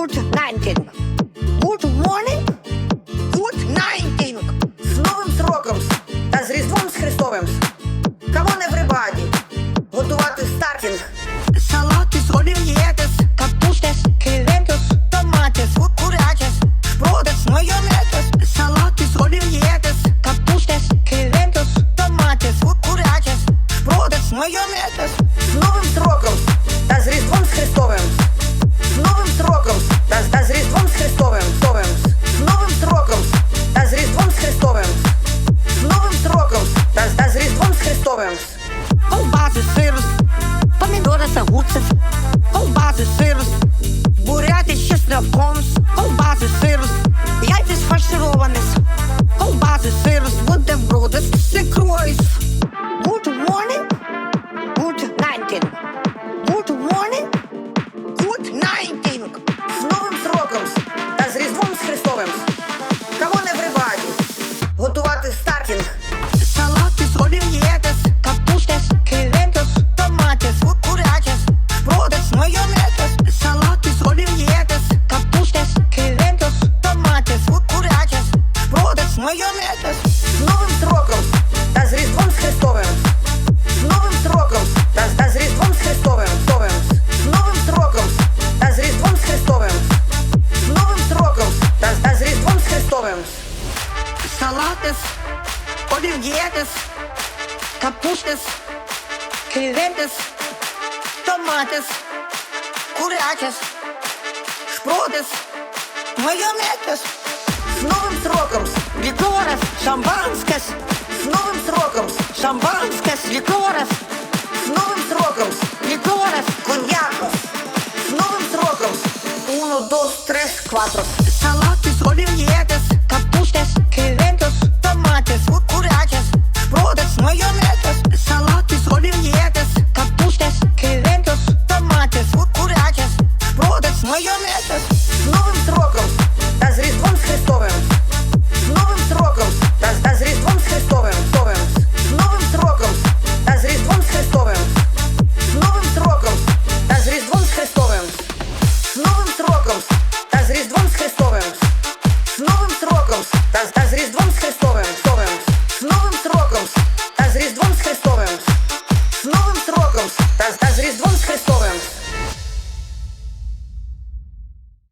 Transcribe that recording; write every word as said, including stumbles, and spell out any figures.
Good nineteen. Good morning. Good nineteen. З Новим роком та з Різдвом з Христовим. Come on, everybody. Готувати стартінг. Салатис, олів'єтес, капустес, кивентус, томатес, курячес, шпротес, майонетес. Салатис, олів'єтес, капустес, кивентус, томатес, курячес, шпротес, майонетес. З Новим роком та з Різдвом з Христовим. З Новим роком та, та з Різдвом з Христовим. З Новим роком та з Різдвом з Христовим. З Новим роком та, та з Різдвом з Христовим. Ковбаси, сирус, помідори та огурці, ковбаси, сирус, буряти з чесноком, ковбаси, сирус, яйця сфаршировані, ковбаси, сирус, бутерброди з ікрою. Good morning, good nineteen. Good morning, good nineteen. З Новим роком та з Різдвом з Христовим. Come on, everybody. Готувати стартінг. Салатис, олів'єтес, капустес, кивентус, томатес, курячес, шпротес, майонетес. Салатис, олів'єтес, капустес, кивентус, томатес, курячес, шпротес, майонетес. З Новим роком та з Різдвом з Христовим. З Новим роком та, та з Різдвом з Христовим. З Новим роком та з Різдвом з Христовим. З Новим роком та, та з Різдвом з Христовим. Салатис, олів'єтес, капустес, кивентес, томатес, курячес, шпротес, майонетес. З Новим роком лікорес, шампанське. З Новим роком шампанське, лікорес. З Новим роком лікорес, коньякос. З Новим роком uno, dos, tres, cuatro. Салатис, олів'єтес, капустес, кивентус, томатес, курячес, шпротес, майонетес. Салатис, олів'єтес, капустес, кивентус, томатес, курячес, шпротес, майонетес. З Новим роком та з Різдвом з Христовим. З Новим роком та, та з Різдвом з Христовим. З Новим роком та з Різдвом з Христовим. З Новим роком та з Різдвом з Христовим. З Новим роком та з Різдвом з Христовим. З Новим роком та, та з Різдвом з Христовим.